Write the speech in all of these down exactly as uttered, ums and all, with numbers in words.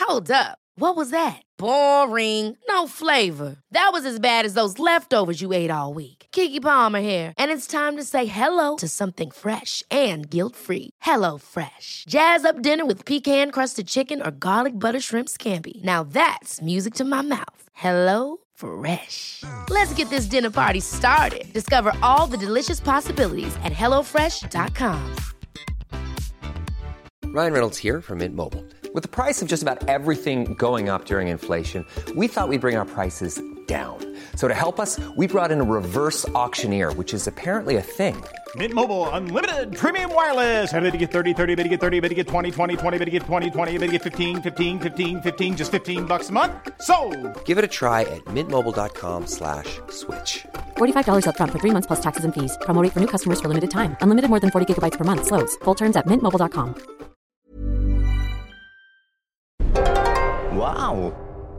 Hold up. What was that? Boring. No flavor. That was as bad as those leftovers you ate all week. Keke Palmer here, and it's time to say hello to something fresh and guilt-free. Hello Fresh. Jazz up dinner with pecan-crusted chicken or garlic butter shrimp scampi. Now that's music to my mouth. Hello Fresh. Let's get this dinner party started. Discover all the delicious possibilities at hello fresh dot com. Ryan Reynolds here from Mint Mobile. With the price of just about everything going up during inflation, we thought we'd bring our prices down. So to help us, we brought in a reverse auctioneer, which is apparently a thing. Mint Mobile Unlimited Premium Wireless. How to get thirty, thirty, how to get thirty, how to get twenty, twenty, twenty, how to get twenty, twenty, how to get fifteen, fifteen, fifteen, fifteen, just fifteen bucks a month? Sold! Give it a try at mintmobile.com slash switch. forty-five dollars up front for three months plus taxes and fees. Promo rate for new customers for limited time. Unlimited more than forty gigabytes per month. Slows full terms at mint mobile dot com. Wow.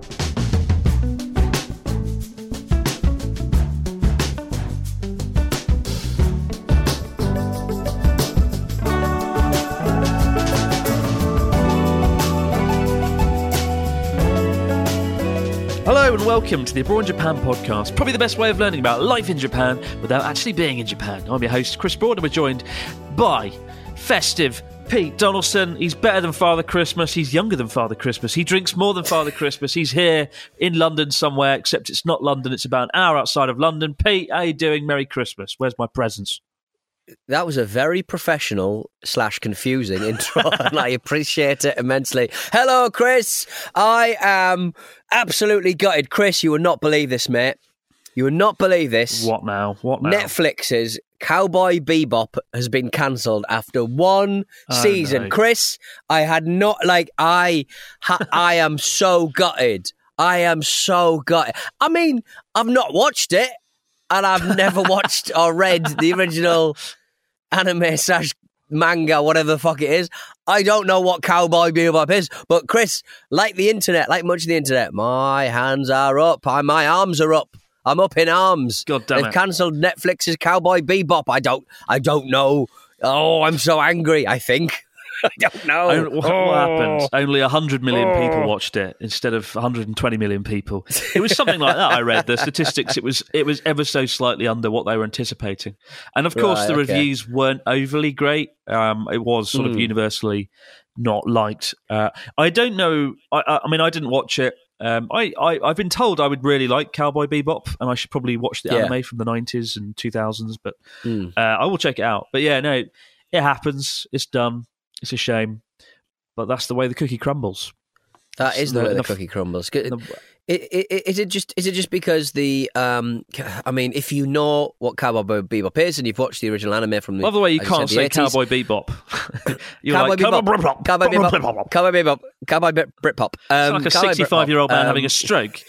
Hello and welcome to the Abroad in Japan podcast, probably the best way of learning about life in Japan without actually being in Japan. I'm your host, Chris Broad, and we're joined by festive Pete Donaldson. He's better than Father Christmas. He's younger than Father Christmas. He drinks more than Father Christmas. He's here in London somewhere, except it's not London. It's about an hour outside of London. Pete, how you doing? Merry Christmas. Where's my presents? That was a very professional slash confusing intro, and I appreciate it immensely. Hello, Chris. I am absolutely gutted. Chris, you would not believe this, mate. You would not believe this. What now? What now? Netflix's Cowboy Bebop has been cancelled after one Oh, season. no. Chris, I had not, like, I, ha, I am so gutted. I am so gutted. I mean, I've not watched it, and I've never watched or read the original anime slash manga, whatever the fuck it is. I don't know what Cowboy Bebop is, but Chris, like the internet, like much of the internet, my hands are up, I, my arms are up. I'm up in arms. God damn They've it. cancelled Netflix's Cowboy Bebop. I don't, I don't know. Oh, I'm so angry. I think. I don't know. Oh, what, oh. what happened? Only one hundred million people watched it instead of one hundred twenty million people. It was something like that, I read. The statistics, it was it was ever so slightly under what they were anticipating. And of course, Right, the okay. reviews weren't overly great. Um, it was sort of Mm. universally not liked. Uh, I don't know. I, I, I mean, I didn't watch it. Um, I, I, I've been told I would really like Cowboy Bebop, and I should probably watch the Yeah. anime from the nineties and two thousands, but Mm. uh, I will check it out. But yeah, no, it happens. It's done. It's a shame. But that's the way the cookie crumbles. That is the The- way the the- cookie crumbles. the- I- I- I- Is it just? Is it just because the? Um, I mean, if you know what Cowboy Bebop is and you've watched the original anime from the, By the way, you as can't said, say the eighties, Cowboy Bebop. You're Cowboy like, Bebop, Cowboy Cowboy Bebop, Bebop. Cowboy Bebop, Cowboy Brit- Britpop. It's Um, like a Cowboy sixty-five-year-old man Britpop. having Um, a stroke.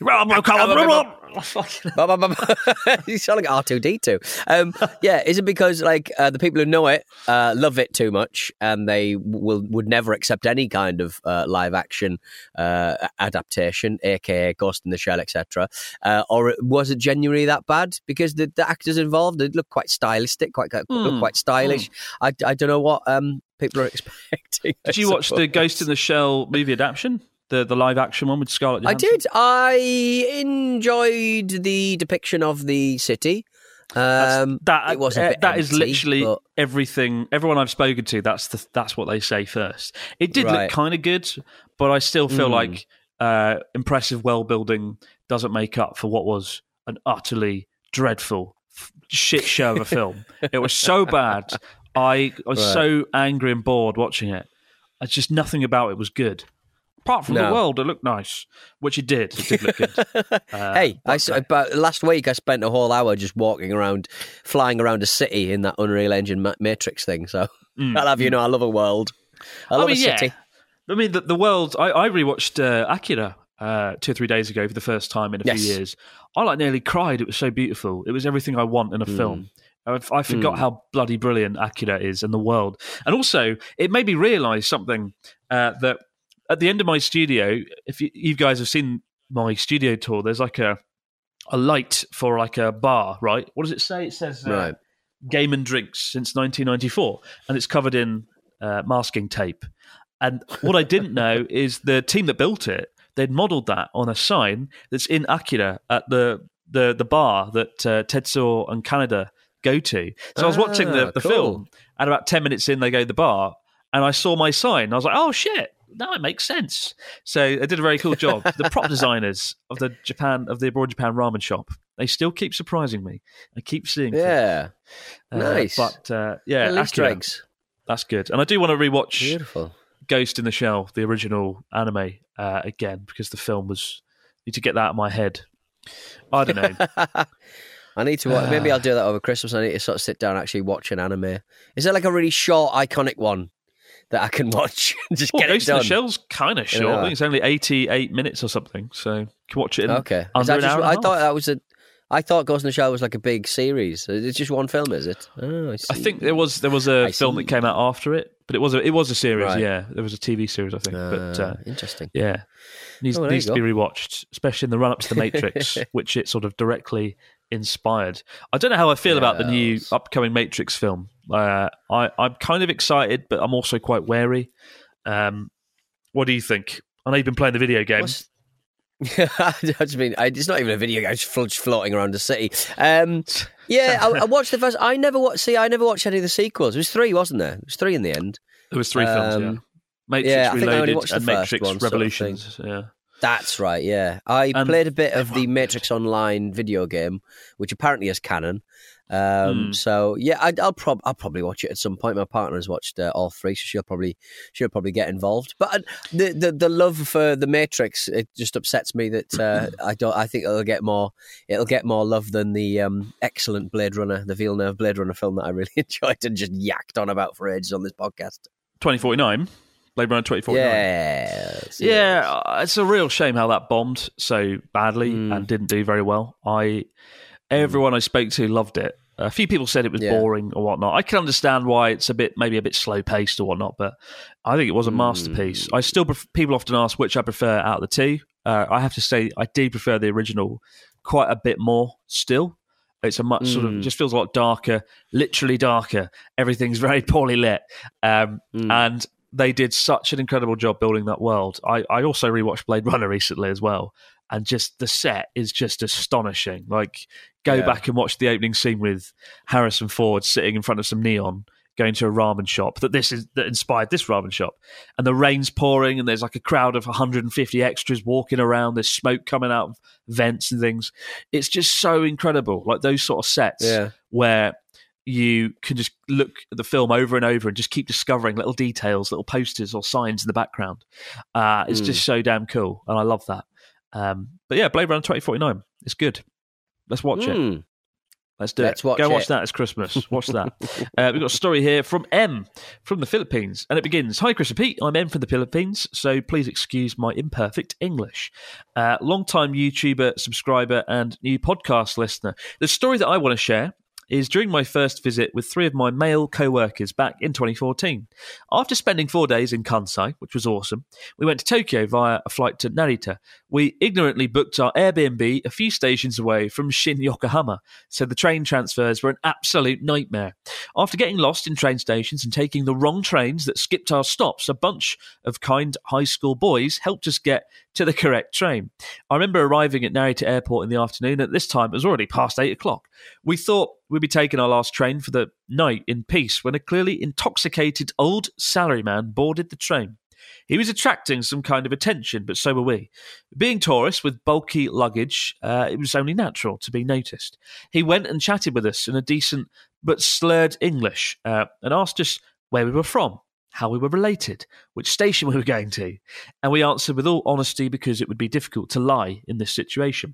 Bum, bum, bum. You sound like R two D two. Um, yeah, is it because like uh, the people who know it uh, love it too much and they will would never accept any kind of uh, live action uh, adaptation, aka Ghost in the Shell, et cetera, uh, or was it genuinely that bad? Because the, the actors involved they look quite stylistic, quite quite- look Mm, quite stylish. I, I don't know what um, people are expecting. I Did you watch the suppose. Ghost in the Shell movie adaptation? The the live action one with Scarlett I Johansson? did. I enjoyed the depiction of the city. Um, That it was a uh, bit that is empty, literally but- everything. Everyone I've spoken to, that's the that's what they say first. It did Right. look kind of good, but I still feel Mm. like uh, impressive world building doesn't make up for what was an utterly dreadful f- shit show of a film. It was so bad. I was Right. so angry and bored watching it. It's just nothing about it was good. Apart from the No. world, it looked nice, which it did. It did look good. Uh, hey, I, but- s- about last week I spent a whole hour just walking around, flying around a city in that Unreal Engine ma- Matrix thing. So Mm, I'll have you know, I love a world. I love mean, a city. Yeah. I mean, the, the world. I, I rewatched uh, Akira uh, two or three days ago for the first time in a Yes. few years. I like nearly cried. It was so beautiful. It was everything I want in a Mm. film. I, I forgot Mm. how bloody brilliant Akira is and the world. And also, it made me realise something uh, that at the end of my studio, if you, you guys have seen my studio tour, there's like a a light for like a bar, right? What does it say? It says uh, Right. Game and Drinks since nineteen ninety-four, and it's covered in uh, masking tape. And what I didn't know is the team that built it, they'd modelled that on a sign that's in Akira at the the, the bar that uh, Tetsuo and Kaneda go to. So I was watching the, Ah, the cool. film, and about ten minutes in, they go to the bar, and I saw my sign. I was like, oh, shit, now it makes sense. So they did a very cool job. The prop designers of the Japan of the Abroad Japan ramen shop, they still keep surprising me. I keep seeing things. Yeah. Uh, Nice. But, uh, yeah, Well, Easter Akira, eggs. that's good. And I do want to rewatch Beautiful. Ghost in the Shell, the original anime, uh, again, because the film was... need to get that out of my head. I don't know. I need to watch, maybe I'll do that over Christmas. I need to sort of sit down and actually watch an anime. Is there like a really short, iconic one that I can watch and just Well, get Ghost it in done? the Shell's kind of short. know. I think it's only eighty-eight minutes or something, so you can watch it in Okay. Is under that an just- hour and a I half. thought that was a. I thought Ghost in the Shell was like a big series. It's just one film, is it? Oh, I see. I think there was there was a I film see. that came out after it, but it was a, it was a series. Right. Yeah, there was a T V series, I think. but Ah, uh, interesting. yeah, needs Oh, there needs you to be rewatched, especially in the run up to the Matrix, which it sort of directly inspired. I don't know how I feel about the new Yes. upcoming Matrix film. Uh, I I'm kind of excited, but I'm also quite wary. Um, what do you think? I know you've been playing the video game. What's- I just mean, I- it's not even a video game; it's flo- floating around the city. Um, yeah, I, I watched the first. I never watched. See, I never watched any of the sequels. It was three, wasn't there? It was three in the end. There was three films, yeah. Um, Matrix yeah, I think I only Reloaded watched the and first Matrix one, sort of Revolutions. Yeah. That's right. Yeah, I And played a bit of they the were Matrix Online video game, which apparently is canon. Um, Hmm. So yeah, I, I'll prob I'll probably watch it at some point. My partner has watched uh, all three, so she'll probably she'll probably get involved. But uh, the, the the love for the Matrix, it just upsets me that uh, I don't. I think it'll get more it'll get more love than the um, excellent Blade Runner, the Villeneuve Blade Runner film that I really enjoyed and just yacked on about for ages on this podcast. twenty forty-nine. Blade Runner twenty forty-nine. Yeah, Yeah, uh, it's a real shame how that bombed so badly Mm. and didn't do very well. I everyone I spoke to loved it. A few people said it was Yeah. boring or whatnot. I can understand why it's a bit maybe a bit slow paced or whatnot, but I think it was a masterpiece. I still pref- people often ask which I prefer out of the two. Uh, I have to say I do prefer the original quite a bit more. Still, it's a much sort of Mm. just feels a lot darker, literally darker. Everything's very poorly lit, um, Mm. and they did such an incredible job building that world. I, I also rewatched Blade Runner recently as well, and just the set is just astonishing. Like, go Yeah. back and watch the opening scene with Harrison Ford sitting in front of some neon, going to a ramen shop that this is that inspired this ramen shop, and the rain's pouring, and there's like a crowd of one hundred fifty extras walking around. There's smoke coming out of vents and things. It's just so incredible. Like those sort of sets Yeah. where you can just look at the film over and over and just keep discovering little details, little posters or signs in the background. Uh, it's Mm. just so damn cool, and I love that. Um, but yeah, Blade Runner twenty forty-nine. It's good. Let's watch it. Mm. Let's do Let's it. watch Go watch it. that. It's Christmas. Watch that. uh, we've got a story here from M from the Philippines, and it begins: Hi, Chris and Pete. I'm M from the Philippines, so please excuse my imperfect English. Uh, long-time YouTuber, subscriber, and new podcast listener. The story that I want to share is during my first visit with three of my male co-workers back in twenty fourteen. After spending four days in Kansai, which was awesome, we went to Tokyo via a flight to Narita. We ignorantly booked our Airbnb a few stations away from Shin Yokohama, so the train transfers were an absolute nightmare. After getting lost in train stations and taking the wrong trains that skipped our stops, a bunch of kind high school boys helped us get to the correct train. I remember arriving at Narita Airport in the afternoon. At this time, it was already past eight o'clock. We thought we'd be taking our last train for the night in peace when a clearly intoxicated old salaryman boarded the train. He was attracting some kind of attention, but so were we. Being tourists with bulky luggage, uh, it was only natural to be noticed. He went and chatted with us in a decent but slurred English uh, and asked us where we were from, how we were related, which station we were going to, and we answered with all honesty because it would be difficult to lie in this situation.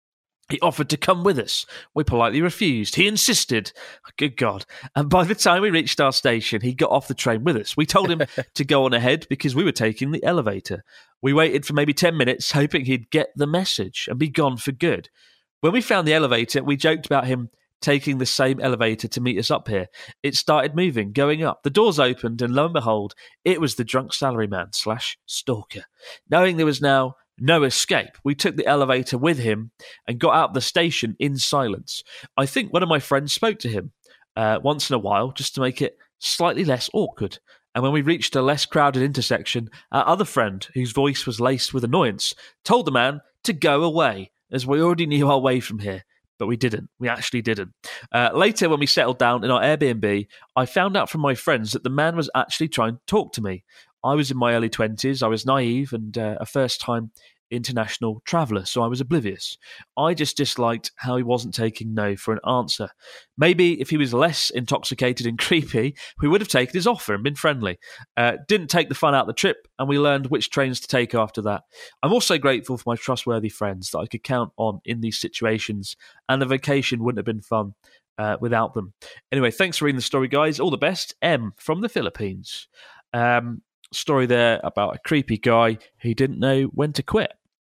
He offered to come with us. We politely refused. He insisted. Good God. And by the time we reached our station, he got off the train with us. We told him to go on ahead because we were taking the elevator. We waited for maybe ten minutes, hoping he'd get the message and be gone for good. When we found the elevator, we joked about him taking the same elevator to meet us up here. It started moving, going up. The doors opened, and lo and behold, it was the drunk salaryman slash stalker. Knowing there was now no escape, we took the elevator with him and got out of the station in silence. I think one of my friends spoke to him uh, once in a while just to make it slightly less awkward. And when we reached a less crowded intersection, our other friend, whose voice was laced with annoyance, told the man to go away, as we already knew our way from here. But we didn't. We actually didn't. Uh, later, when we settled down in our Airbnb, I found out from my friends that the man was actually trying to talk to me. I was in my early twenties. I was naive and uh, a first-time international traveller, so I was oblivious. I just disliked how he wasn't taking no for an answer. Maybe if he was less intoxicated and creepy, we would have taken his offer and been friendly. Uh, didn't take the fun out of the trip, and we learned which trains to take after that. I'm also grateful for my trustworthy friends that I could count on in these situations, and the vacation wouldn't have been fun uh, without them. Anyway, thanks for reading the story, guys. All the best. M from the Philippines. Um, story there about a creepy guy who didn't know when to quit,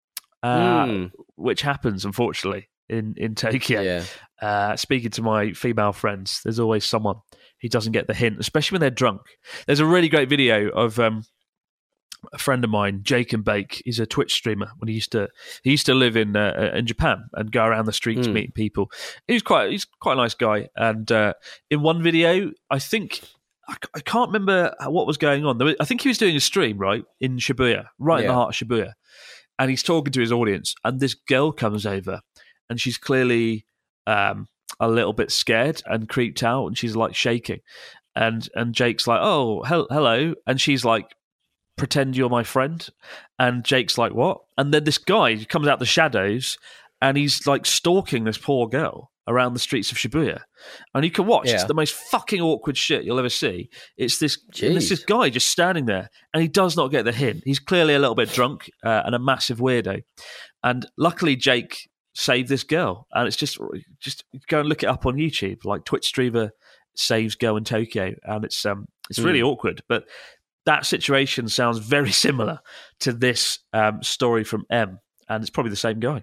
uh, mm. which happens, unfortunately, in, in Tokyo. Yeah. Uh, speaking to my female friends, there's always someone who doesn't get the hint, especially when they're drunk. There's a really great video of um, a friend of mine, Jake and Bake. He's a Twitch streamer. When he used to, he used to live in uh, in Japan and go around the streets mm. meeting people. He's quite, he's quite a nice guy. And uh, in one video, I think. I can't remember what was going on. I think he was doing a stream, right, in Shibuya, right yeah. in the heart of Shibuya. And he's talking to his audience, and this girl comes over, and she's clearly um, a little bit scared and creeped out, and she's, like, shaking. And and Jake's like, oh, he- hello. And she's like, pretend you're my friend. And Jake's like, what? And then this guy comes out the shadows, and he's, like, stalking this poor girl around the streets of Shibuya. And you can watch. Yeah. It's the most fucking awkward shit you'll ever see. It's this it's this guy just standing there, and he does not get the hint. He's clearly a little bit drunk uh, and a massive weirdo. And luckily, Jake saved this girl. And it's just, just go and look it up on YouTube. Like Twitch streamer saves girl in Tokyo. And it's um it's really mm. awkward. But that situation sounds very similar to this um, story from M. And it's probably the same guy.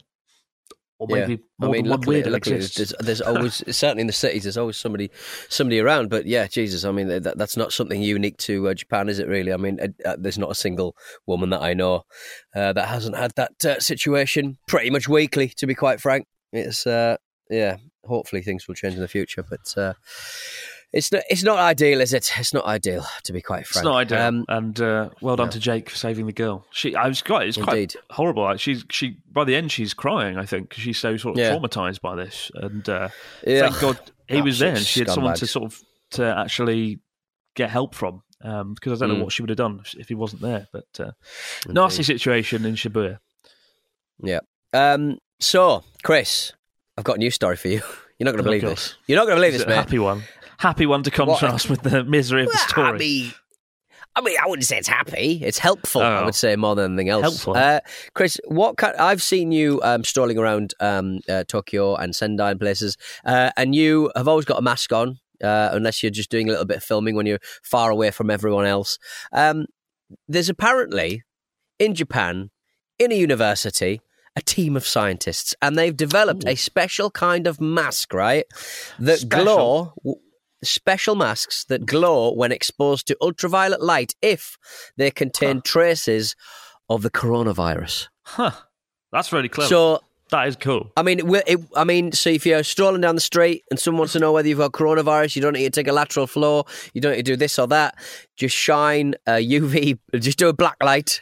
Or maybe yeah. more I mean, than one luckily, weirdo luckily exists. There's, there's always, certainly in the cities, there's always somebody somebody around. But yeah, Jesus, I mean, that, that's not something unique to uh, Japan, is it really? I mean, uh, there's not a single woman that I know uh, that hasn't had that uh, situation pretty much weekly, to be quite frank. It's, uh, yeah, hopefully things will change in the future. But uh, it's, not, it's not ideal, is it? It's not ideal, to be quite frank. It's not ideal. Um, and uh, well done no. to Jake for saving the girl. She, I was quite, it's quite Indeed. horrible. Like she's, she, by the end, she's crying, I think, because she's so sort of yeah. traumatized by this. And uh, yeah. thank God he was there, and she had scumbags. someone to sort of to actually get help from. Um, because I don't mm. know what she would have done if, if he wasn't there. But uh, nasty situation in Shibuya. Yeah. Um, so, Chris, I've got a news story for you. You're not going to believe this. You're not going to believe Is this, it mate. A happy one. Happy one to contrast with the misery of the story. I mean, I mean, I wouldn't say it's happy. It's helpful. Oh. I would say more than anything else. Helpful. Uh, Chris, what kind, I've seen you um, strolling around um, uh, Tokyo and Sendai and places, uh, and you have always got a mask on, uh, unless you're just doing a little bit of filming when you're far away from everyone else. Um, there's apparently in Japan, in a university, a team of scientists, and they've developed Ooh. a special kind of mask, right? That special. glow. Special masks that glow when exposed to ultraviolet light if they contain huh. traces of the coronavirus. Huh. That's really clever. So that is cool. I mean, it, it, I mean, so if you're strolling down the street and someone wants to know whether you've got coronavirus, you don't need to take a lateral flow, you don't need to do this or that. Just shine a U V, just do a black light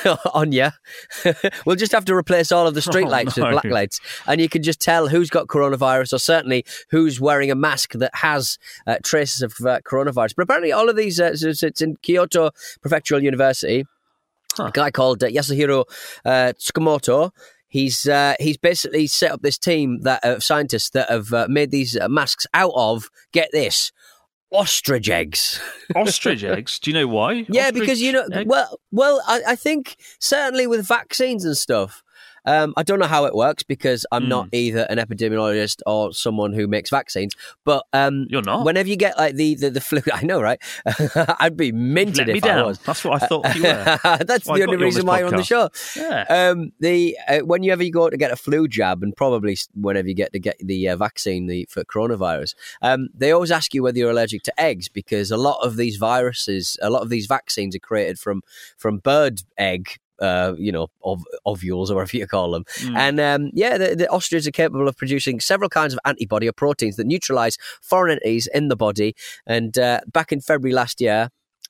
on you. We'll just have to replace all of the street lights oh, no. with black lights, and you can just tell who's got coronavirus, or certainly who's wearing a mask that has uh, traces of uh, coronavirus. But apparently, all of these, uh, it's in Kyoto Prefectural University. Huh. A guy called uh, Yasuhiro uh, Tsukamoto. He's uh, he's basically set up this team that of scientists that have uh, made these uh, masks out of, get this, ostrich eggs. Ostrich eggs? Do you know why? Yeah, ostrich because, you know, egg? well, well, I, I think certainly with vaccines and stuff, um, I don't know how it works because I'm mm. not either an epidemiologist or someone who makes vaccines. But um, you're not. Whenever you get like the, the, the flu, I know, right? I'd be minted Let if me I down. was. That's what I thought you were. That's well, the only reason why you're on the show. Yeah. Um, the uh, whenever you go to get a flu jab, and probably whenever you get to get the uh, vaccine the, for coronavirus, um, they always ask you whether you're allergic to eggs, because a lot of these viruses, a lot of these vaccines are created from from bird egg. Uh, you know, ov- ovules or whatever you call them. Mm. And um, yeah, the, the ostriches are capable of producing several kinds of antibody or proteins that neutralize foreign entities in the body. And uh, back in February last year,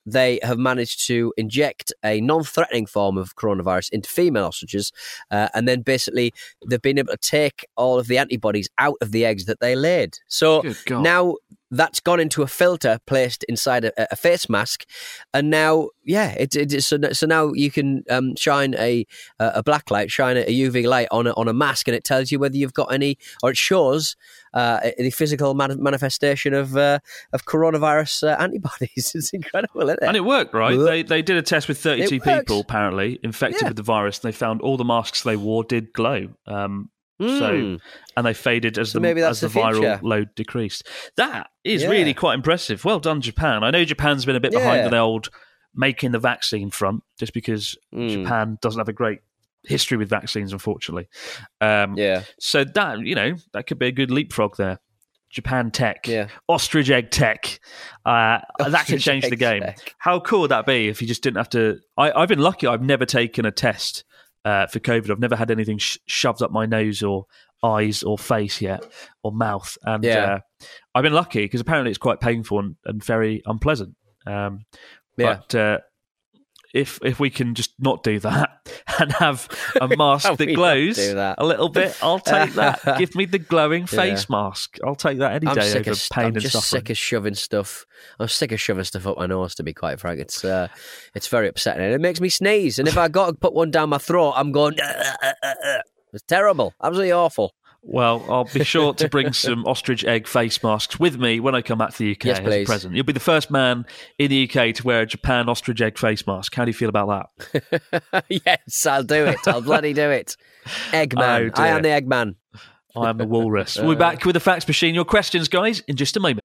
they have managed to inject a non-threatening form of coronavirus into female ostriches, uh, and then basically they've been able to take all of the antibodies out of the eggs that they laid. So now that's gone into a filter placed inside a, a face mask, and now, yeah, it, it, so, so now you can um, shine a a black light, shine a U V light on a, on a mask, and it tells you whether you've got any, or it shows uh, the physical man- manifestation of uh, of coronavirus uh, antibodies. It's incredible, isn't it? And it worked, right? They they did a test with thirty-two people apparently infected Yeah. with the virus, and they found all the masks they wore did glow. Um, So, Mm. and they faded as So the maybe as that's the the viral future. load decreased. That is Yeah. really quite impressive. Well done, Japan. I know Japan's been a bit behind Yeah. the old making the vaccine front, just because Mm. Japan doesn't have a great history with vaccines, unfortunately. Um, Yeah. So that, you know, that could be a good leapfrog there. Japan tech, Yeah. ostrich egg tech. Uh, that could Ostrich change the egg game. tech. How cool would that be if you just didn't have to? I, I've been lucky. I've never taken a test uh, for COVID. I've never had anything sh- shoved up my nose or eyes or face yet, or mouth. And Yeah. uh, I've been lucky because apparently it's quite painful and, and very unpleasant. Um, Yeah. But uh, if if we can just not do that and have a mask Can that we not glows do that? a little bit, I'll take that. Give me the glowing face Yeah. mask. I'll take that any I'm day sick over of pain I'm and just suffering. sick of shoving stuff. I'm sick of shoving stuff up my nose. To be quite frank, it's uh, it's very upsetting. And it makes me sneeze. And if I got to put one down my throat, I'm going. It's terrible. Absolutely awful. Well, I'll be sure to bring some ostrich egg face masks with me when I come back to the U K Yes, as a please. present. You'll be the first man in the U K to wear a Japan ostrich egg face mask. How do you feel about that? Yes, I'll do it. I'll bloody do it. Eggman. Oh, dear. I am the Eggman. I am the walrus. We'll be back with the fax machine. Your questions, guys, in just a moment.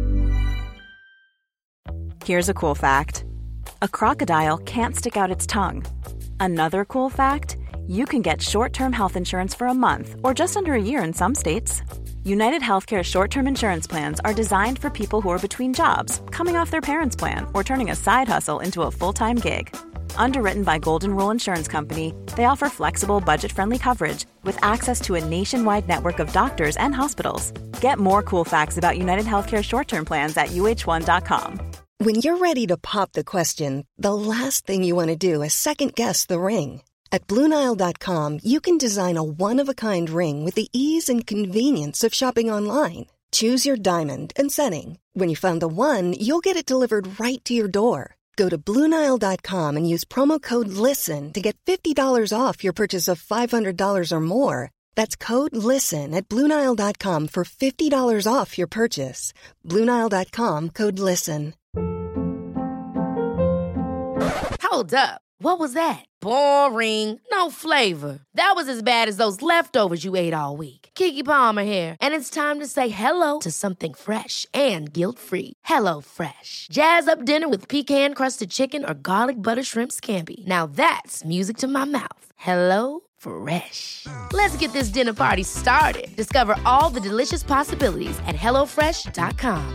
Here's a cool fact. A crocodile can't stick out its tongue. Another cool fact, you can get short-term health insurance for a month or just under a year in some states. United Healthcare short-term insurance plans are designed for people who are between jobs, coming off their parents' plan, or turning a side hustle into a full-time gig. Underwritten by Golden Rule Insurance Company, they offer flexible, budget-friendly coverage with access to a nationwide network of doctors and hospitals. Get more cool facts about United Healthcare short-term plans at U H one dot com. When you're ready to pop the question, the last thing you want to do is second-guess the ring. At Blue Nile dot com, you can design a one-of-a-kind ring with the ease and convenience of shopping online. Choose your diamond and setting. When you find the one, you'll get it delivered right to your door. Go to Blue Nile dot com and use promo code LISTEN to get fifty dollars off your purchase of five hundred dollars or more. That's code LISTEN at Blue Nile dot com for fifty dollars off your purchase. Blue Nile dot com, code LISTEN. Hold up. What was that? Boring. No flavor. That was as bad as those leftovers you ate all week. Keke Palmer here, and it's time to say hello to something fresh and guilt-free. Hello Fresh. Jazz up dinner with pecan-crusted chicken or garlic butter shrimp scampi. Now that's music to my mouth. Hello Fresh. Let's get this dinner party started. Discover all the delicious possibilities at hello fresh dot com.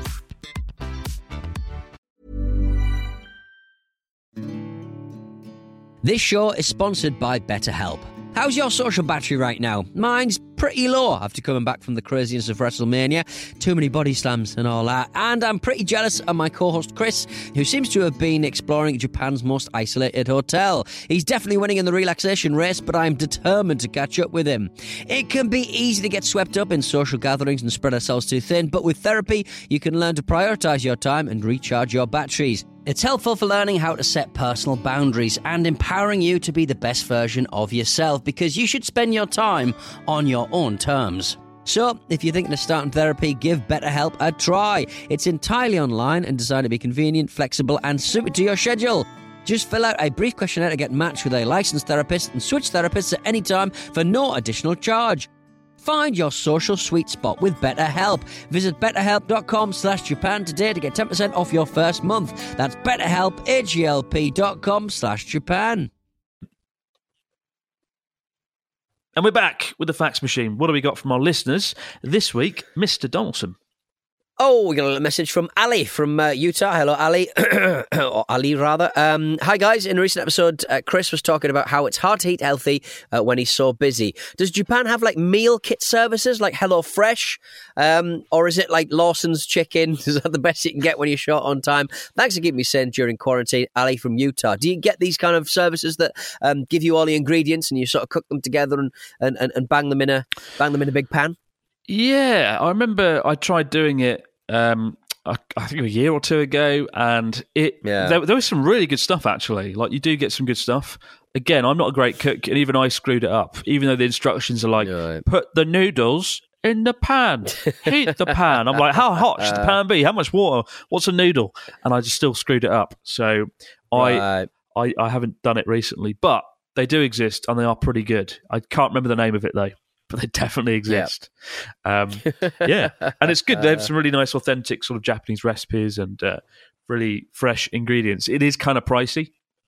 This show is sponsored by BetterHelp. How's your social battery right now? Mine's pretty low after coming back from the craziness of WrestleMania. Too many body slams and all that. And I'm pretty jealous of my co-host Chris, who seems to have been exploring Japan's most isolated hotel. He's definitely winning in the relaxation race, but I'm determined to catch up with him. It can be easy to get swept up in social gatherings and spread ourselves too thin, but with therapy, you can learn to prioritise your time and recharge your batteries. It's helpful for learning how to set personal boundaries and empowering you to be the best version of yourself, because you should spend your time on your own terms. So, if you're thinking of starting therapy, give BetterHelp a try. It's entirely online and designed to be convenient, flexible, and suited to your schedule. Just fill out a brief questionnaire to get matched with a licensed therapist and switch therapists at any time for no additional charge. Find your social sweet spot with BetterHelp. Visit betterhelp.com slash Japan today to get ten percent off your first month. That's betterhelp, H-E-L-P dot com slash Japan. And we're back with the fax machine. What do we got from our listeners this week, Mister Donaldson? Oh, we got a message from Ali from uh, Utah. Hello, Ali. or Ali, rather. Um, hi, guys. In a recent episode, uh, Chris was talking about how it's hard to eat healthy uh, when he's so busy. Does Japan have, like, meal kit services like HelloFresh? Um, or is it like Lawson's Chicken? Is that the best you can get when you're short on time? Thanks for keeping me sane during quarantine. Ali from Utah. Do you get these kind of services that um, give you all the ingredients and you sort of cook them together and, and, and, and bang them in a bang them in a big pan? Yeah, I remember I tried doing it Um, I, I think a year or two ago, and it yeah. there, there was some really good stuff actually. Like you do get some good stuff. Again, I'm not a great cook, and even I screwed it up. Even though the instructions are like, right. put the noodles in the pan, heat the pan. I'm like, how hot should the pan be? How much water? What's a noodle? And I just still screwed it up. So I, right. I, I haven't done it recently, but they do exist, and they are pretty good. I can't remember the name of it though. But they definitely exist. Yep. Um, yeah, and it's good. They have some really nice, authentic sort of Japanese recipes and uh, really fresh ingredients. It is kind of pricey.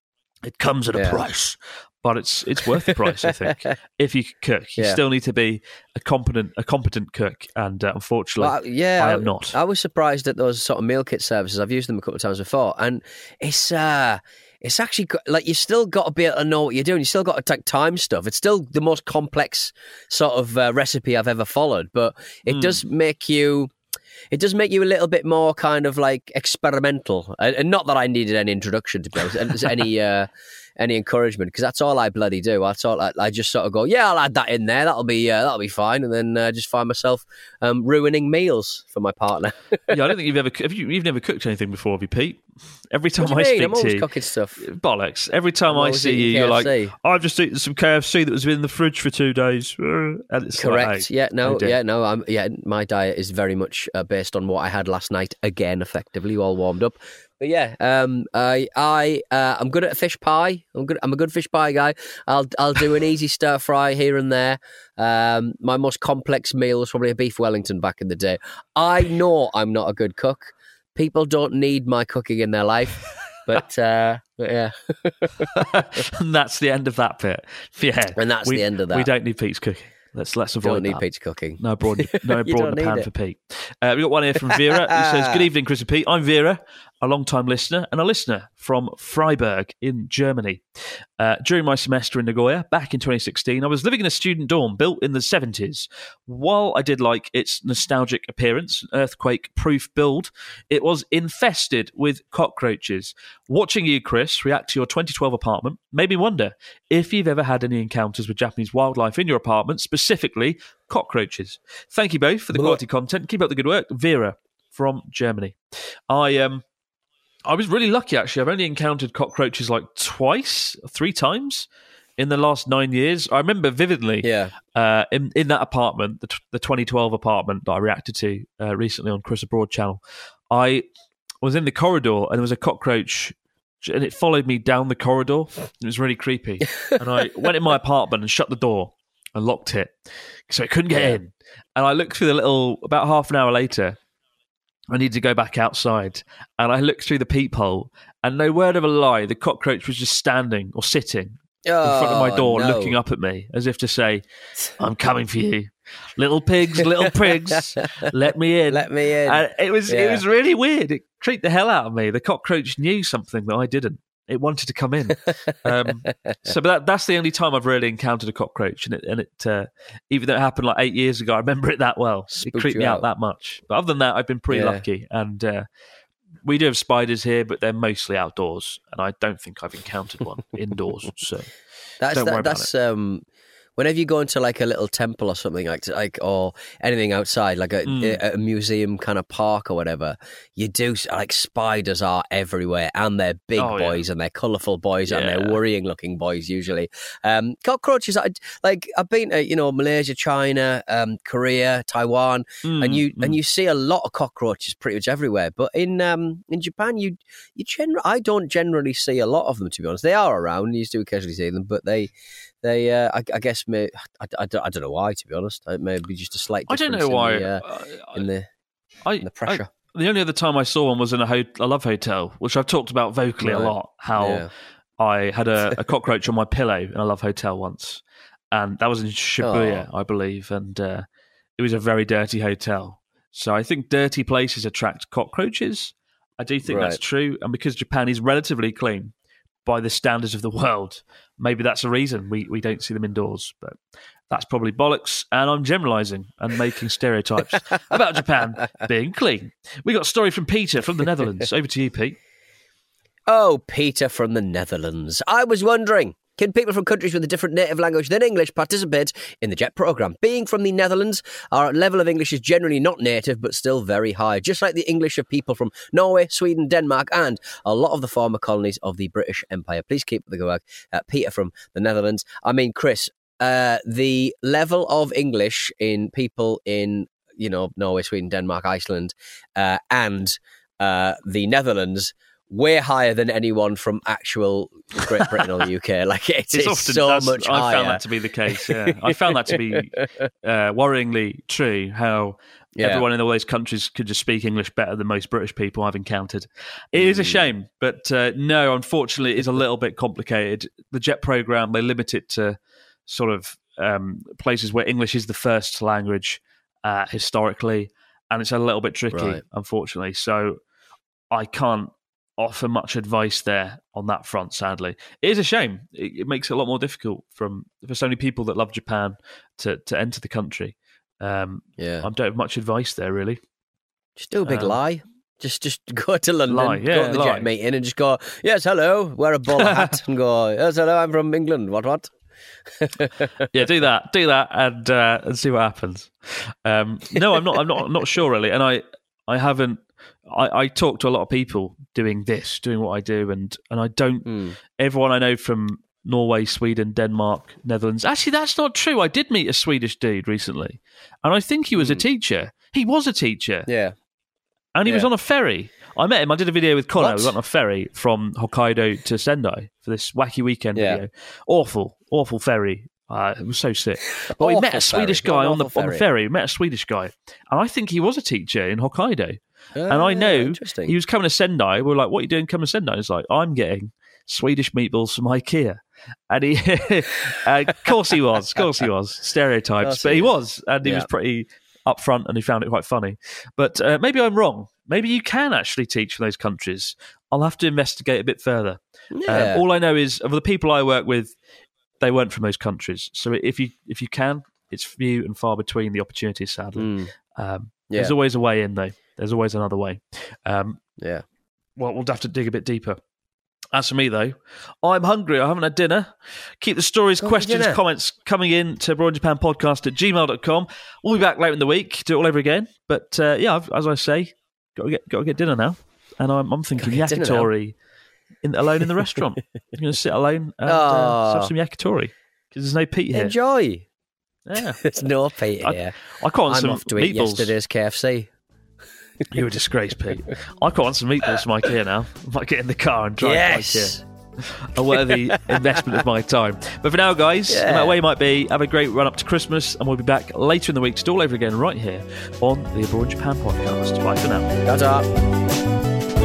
It comes at a yeah. price, but it's it's worth the price, I think. If you cook, you yeah. still need to be a competent a competent cook, and uh, unfortunately, well, yeah, I am not. I was surprised at those sort of meal kit services. I've used them a couple of times before, and it's. Uh, It's actually like you still got to be able to know what you're doing. You still got to take time stuff. It's still the most complex sort of uh, recipe I've ever followed, but it mm. does make you. It does make you a little bit more kind of like experimental, and not that I needed any introduction to be honest, any uh, any encouragement, because that's all I bloody do. That's all I, I just sort of go, yeah, I'll add that in there. That'll be uh, that'll be fine, and then uh, just find myself um, ruining meals for my partner. Yeah, I don't think you've ever have you, you've never cooked anything before, have you, Pete? Every time what do you I mean? speak I'm always to you, cooking stuff. Bollocks. Every time I'm I see you, K F C. You're like, I've just eaten some K F C that was in the fridge for two days. And it's correct. Like, hey, yeah, no, yeah, no. I'm yeah. My diet is very much uh, based on what I had last night. Again, effectively, all warmed up. But yeah, um, I, I, uh, I'm good at a fish pie. I'm good. I'm a good fish pie guy. I'll, I'll do an easy stir fry here and there. Um, my most complex meal was probably a beef Wellington back in the day. I know I'm not a good cook. People don't need my cooking in their life. But, uh, but yeah. And that's the end of that bit. Yeah. And that's we, the end of that. We don't need Pete's cooking. Let's let's avoid don't need that. Pete's cooking. No broad, no broad in the pan it. for Pete. Uh, we got one here from Vera who says, "Good evening, Chris and Pete. I'm Vera, a long-time listener and a listener from Freiburg in Germany. Uh, during my semester in Nagoya back in twenty sixteen, I was living in a student dorm built in the seventies. While I did like its nostalgic appearance, earthquake-proof build, it was infested with cockroaches. Watching you, Chris, react to your twenty twelve apartment made me wonder if you've ever had any encounters with Japanese wildlife in your apartment, specifically cockroaches. Thank you both for the quality content. Keep up the good work. Vera from Germany." I um. I was really lucky, actually. I've only encountered cockroaches like twice, three times in the last nine years. I remember vividly yeah. uh, in, in that apartment, the, the twenty twelve apartment that I reacted to uh, recently on Chris Abroad channel. I was in the corridor and there was a cockroach and it followed me down the corridor. It was really creepy. And I went in my apartment and shut the door and locked it so it couldn't get yeah. in. And I looked through the little, about half an hour later, I needed to go back outside, and I looked through the peephole, and no word of a lie, the cockroach was just standing or sitting oh, in front of my door, no. looking up at me as if to say, "I'm coming for you, little pigs, little prigs, let me in, let me in." And it was yeah. it was really weird. It creeped the hell out of me. The cockroach knew something that I didn't. It wanted to come in. Um, so, but that, that's the only time I've really encountered a cockroach, and it, and it uh, even though it happened like eight years ago, I remember it that well. Spooked it creeped me out. out that much. But other than that, I've been pretty yeah. lucky, and uh, we do have spiders here, but they're mostly outdoors, and I don't think I've encountered one indoors. So that's don't that, worry that's about it. um. Whenever you go into like a little temple or something like, like or anything outside, like a, Mm. a, a museum kind of park or whatever, you do like spiders are everywhere, and they're big Oh, yeah. boys and they're colourful boys and Yeah. they're worrying looking boys usually. Um, cockroaches, I, like I've been to you know Malaysia, China, um, Korea, Taiwan, Mm, and you mm. and you see a lot of cockroaches pretty much everywhere. But in um, in Japan, you you gen- I don't generally see a lot of them, to be honest. They are around, you do occasionally see them, but they. They, uh, I, I guess, may, I, I, don't, I don't know why. To be honest, it may be just a slight. I don't difference know why. in the, uh, uh, in the, I, in the pressure. I, the only other time I saw one was in a, ho- a love hotel, which I've talked about vocally Right. a lot. How Yeah. I had a, a cockroach on my pillow in a love hotel once, and that was in Shibuya, I believe, and uh, it was a very dirty hotel. So I think dirty places attract cockroaches. I do think Right. that's true. And because Japan is relatively clean by the standards of the world, maybe that's a reason we, we don't see them indoors. But that's probably bollocks. And I'm generalising and making stereotypes about Japan being clean. We got a story from Peter from the Netherlands. Over to you, Pete. Oh, Peter from the Netherlands. I was wondering, can people from countries with a different native language than English participate in the JET programme? Being from the Netherlands, our level of English is generally not native, but still very high, just like the English of people from Norway, Sweden, Denmark, and a lot of the former colonies of the British Empire. Please keep up the good work. Uh, Peter from the Netherlands. I mean, Chris, uh, the level of English in people in, you know, Norway, Sweden, Denmark, Iceland, uh, and uh, the Netherlands, way higher than anyone from actual Great Britain or the U K. Like it's, It's it's often so that's- much I higher. found that to be the case. Yeah, I found that to be uh, worryingly true. How Yeah. everyone in all those countries could just speak English better than most British people I've encountered. It is a shame, but uh, no, unfortunately, it's a little bit complicated. The JET program, they limit it to sort of um, places where English is the first language uh, historically, and it's a little bit tricky, Right. unfortunately. So I can't offer much advice there on that front, sadly. It is a shame. It, it makes it a lot more difficult from for so many people that love Japan to, to enter the country. Um, Yeah. I don't have much advice there, really. Just do a big Um, lie. Just just go to London, lie, yeah, go to the lie. JET meeting and just go, yes, hello, wear a bowler hat and go, yes, hello, I'm from England, what, what? Yeah, do that, do that, and uh, and see what happens. Um, no, I'm not. I'm not. I'm not sure really, and I I haven't. I, I talk to a lot of people doing this, doing what I do, and and I don't. Mm. Everyone I know from Norway, Sweden, Denmark, Netherlands. Actually, that's not true. I did meet a Swedish dude recently, and I think he was a teacher. He was a teacher, Yeah. and he was Yeah. on a ferry. I met him. I did a video with Connor. What? We went on a ferry from Hokkaido to Sendai for this wacky weekend Yeah. video. Awful, awful ferry. Uh, it was so sick. But we met Awful a Swedish ferry, guy not on the awful on the ferry. ferry. We met a Swedish guy, and I think he was a teacher in Hokkaido. and I Ah, know interesting. he was coming to Sendai. We were like, "What are you doing coming to Sendai?" He's like, "I'm getting Swedish meatballs from IKEA." And he, uh, of course he was, of course he was, stereotypes, Course but he he is. was, and he Yeah. was pretty upfront, and he found it quite funny. But uh, maybe I'm wrong. Maybe you can actually teach from those countries. I'll have to investigate a bit further. Yeah. Um, all I know is of the people I work with, they weren't from those countries. So if you if you can, it's few and far between the opportunities. Sadly, Mm. um, Yeah. there's always a way in, though. There's always another way. Um, Yeah. well, we'll have to dig a bit deeper. As for me, though, I'm hungry. I haven't had dinner. Keep the stories, Go for questions, dinner. comments coming in to Abroad in Japan Podcast at gmail dot com. We'll be back later in the week, do it all over again. But uh, yeah, I've, as I say, got to get got to get dinner now. And I'm, I'm thinking get dinner now. yakitori in, alone in the restaurant. I'm going to sit alone and uh, Oh. have some yakitori because there's no Pete here. Enjoy. Yeah. There's no Pete I- here. I quite want I'm some off to eat meatballs. yesterday's K F C. You're a disgrace, Pete. I quite want some meatballs from IKEA now. I might get in the car and drive Yes. to IKEA. A worthy investment of my time. But for now, guys, Yeah. no matter where you might be, have a great run up to Christmas, and we'll be back later in the week to do all over again right here on the Abroad in Japan podcast. Bye for now. Ta-ta.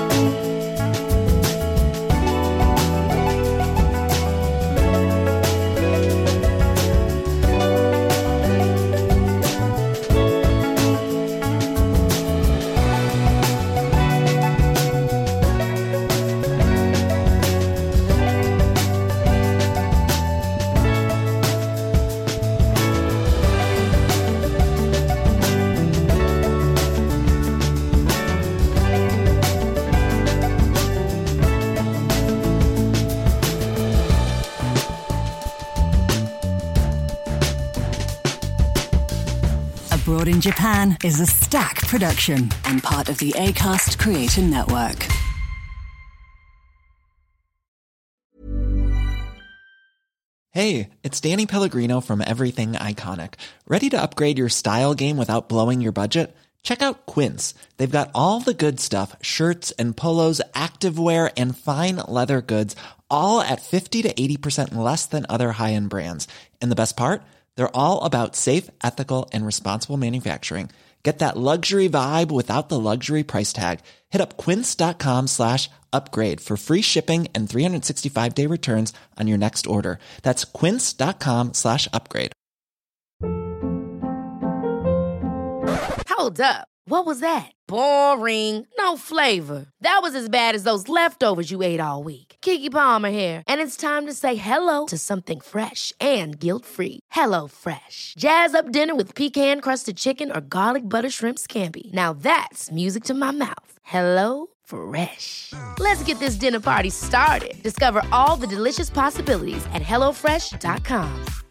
Abroad in Japan is a Stack production and part of the Acast Creator Network. Hey, it's Danny Pellegrino from Everything Iconic. Ready to upgrade your style game without blowing your budget? Check out Quince. They've got all the good stuff, shirts and polos, activewear, and fine leather goods, all at fifty to eighty percent less than other high-end brands. And the best part? They're all about safe, ethical, and responsible manufacturing. Get that luxury vibe without the luxury price tag. Hit up quince.com slash upgrade for free shipping and three sixty-five day returns on your next order. That's quince.com slash upgrade. Hold up. What was that? Boring. No flavor. That was as bad as those leftovers you ate all week. Keke Palmer here, and it's time to say hello to something fresh and guilt-free. Hello Fresh. Jazz up dinner with pecan-crusted chicken or garlic butter shrimp scampi. Now that's music to my mouth. Hello Fresh. Let's get this dinner party started. Discover all the delicious possibilities at hello fresh dot com.